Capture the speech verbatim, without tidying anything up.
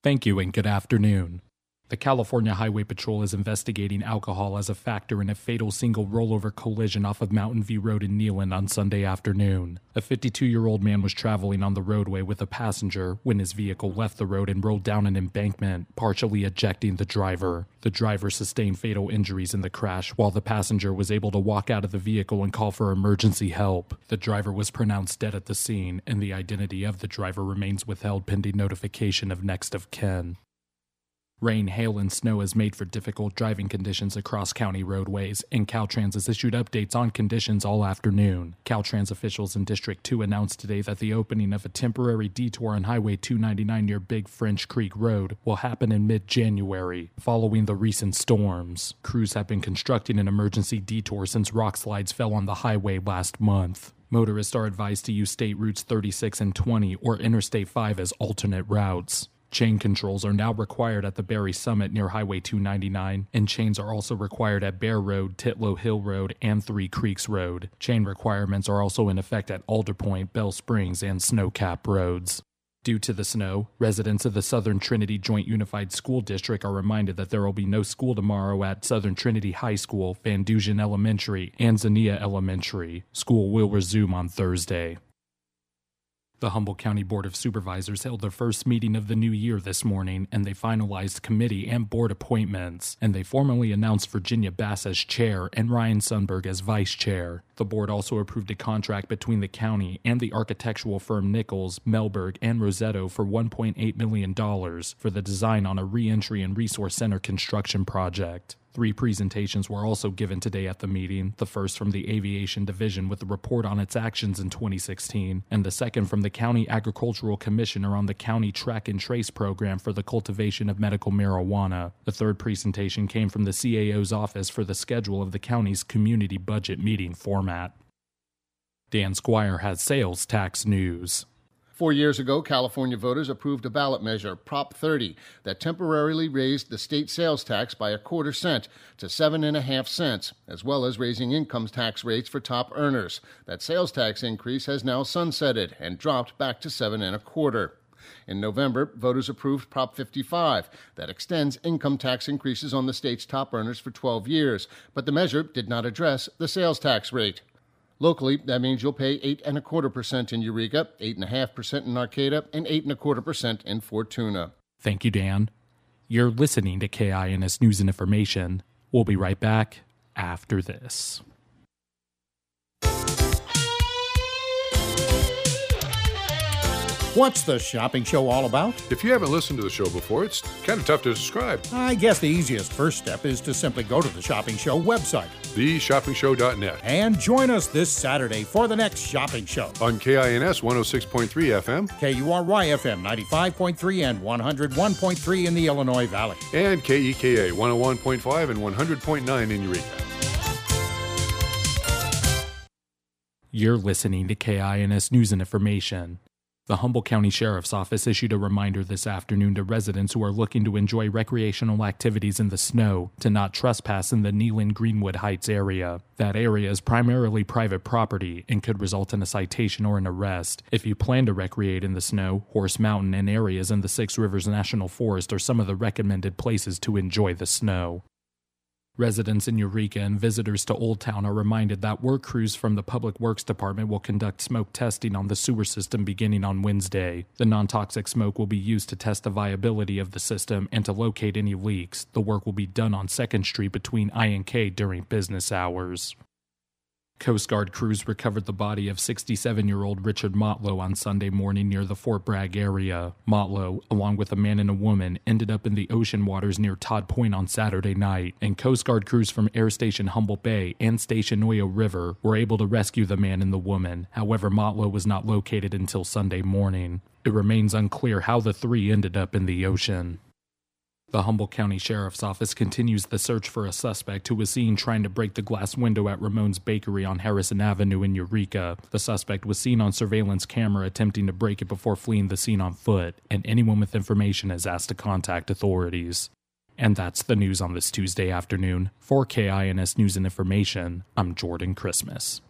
Thank you and good afternoon. The California Highway Patrol is investigating alcohol as a factor in a fatal single rollover collision off of Mountain View Road in Neyland on Sunday afternoon. A fifty-two-year-old man was traveling on the roadway with a passenger when his vehicle left the road and rolled down an embankment, partially ejecting the driver. The driver sustained fatal injuries in the crash, while the passenger was able to walk out of the vehicle and call for emergency help. The driver was pronounced dead at the scene, and the identity of the driver remains withheld pending notification of next of kin. Rain, hail, and snow has made for difficult driving conditions across county roadways, and Caltrans has issued updates on conditions all afternoon. Caltrans officials in District two announced today that the opening of a temporary detour on Highway two ninety-nine near Big French Creek Road will happen in mid-January, following the recent storms. Crews have been constructing an emergency detour since rock slides fell on the highway last month. Motorists are advised to use State Routes thirty-six and twenty or Interstate five as alternate routes. Chain controls are now required at the Berry Summit near Highway two ninety-nine, and chains are also required at Bear Road, Titlow Hill Road, and Three Creeks Road. Chain requirements are also in effect at Alder Point, Bell Springs, and Snowcap Roads. Due to the snow, residents of the Southern Trinity Joint Unified School District are reminded that there will be no school tomorrow at Southern Trinity High School, Van Dusen Elementary, and Zania Elementary. School will resume on Thursday. The Humboldt County Board of Supervisors held their first meeting of the new year this morning, and they finalized committee and board appointments, and they formally announced Virginia Bass as chair and Ryan Sundberg as vice chair. The board also approved a contract between the county and the architectural firm Nichols, Melberg, and Rosetto for one point eight million dollars for the design on a reentry and resource center construction project. Three presentations were also given today at the meeting, the first from the Aviation Division with a report on its actions in twenty sixteen, and the second from the County Agricultural Commissioner on the County Track and Trace program for the cultivation of medical marijuana. The third presentation came from the C A O's office for the schedule of the county's community budget meeting format. Dan Squire has sales tax news. Four years ago, California voters approved a ballot measure, Prop thirty, that temporarily raised the state sales tax by a quarter cent to seven and a half cents, as well as raising income tax rates for top earners. That sales tax increase has now sunsetted and dropped back to seven and a quarter. In November, voters approved Prop fifty-five that extends income tax increases on the state's top earners for twelve years, but the measure did not address the sales tax rate. Locally, that means you'll pay eight and a quarter percent in Eureka, eight and a half percent in Arcata, and eight and a quarter percent in Fortuna. Thank you, Dan. You're listening to K I N S News and Information. We'll be right back after this. What's the shopping show all about? If you haven't listened to the show before, it's kind of tough to describe. I guess the easiest first step is to simply go to the Shopping Show website. the shopping show dot net. And join us this Saturday for the next Shopping Show. On K I N S one oh six point three F M. K U R Y F M ninety-five point three and one oh one point three in the Illinois Valley. And K E K A one oh one point five and one hundred point nine in Eureka. You're listening to K I N S News and Information. The Humboldt County Sheriff's Office issued a reminder this afternoon to residents who are looking to enjoy recreational activities in the snow to not trespass in the Neyland-Greenwood Heights area. That area is primarily private property and could result in a citation or an arrest. If you plan to recreate in the snow, Horse Mountain and areas in the Six Rivers National Forest are some of the recommended places to enjoy the snow. Residents in Eureka and visitors to Old Town are reminded that work crews from the Public Works Department will conduct smoke testing on the sewer system beginning on Wednesday. The non-toxic smoke will be used to test the viability of the system and to locate any leaks. The work will be done on second Street between I and K during business hours. Coast Guard crews recovered the body of sixty-seven-year-old Richard Motlow on Sunday morning near the Fort Bragg area. Motlow, along with a man and a woman, ended up in the ocean waters near Todd Point on Saturday night, and Coast Guard crews from Air Station Humboldt Bay and Station Oyo River were able to rescue the man and the woman. However, Motlow was not located until Sunday morning. It remains unclear how the three ended up in the ocean. The Humboldt County Sheriff's Office continues the search for a suspect who was seen trying to break the glass window at Ramon's Bakery on Harrison Avenue in Eureka. The suspect was seen on surveillance camera attempting to break it before fleeing the scene on foot, and anyone with information is asked to contact authorities. And that's the news on this Tuesday afternoon. For K I N S News and Information, I'm Jordan Christmas.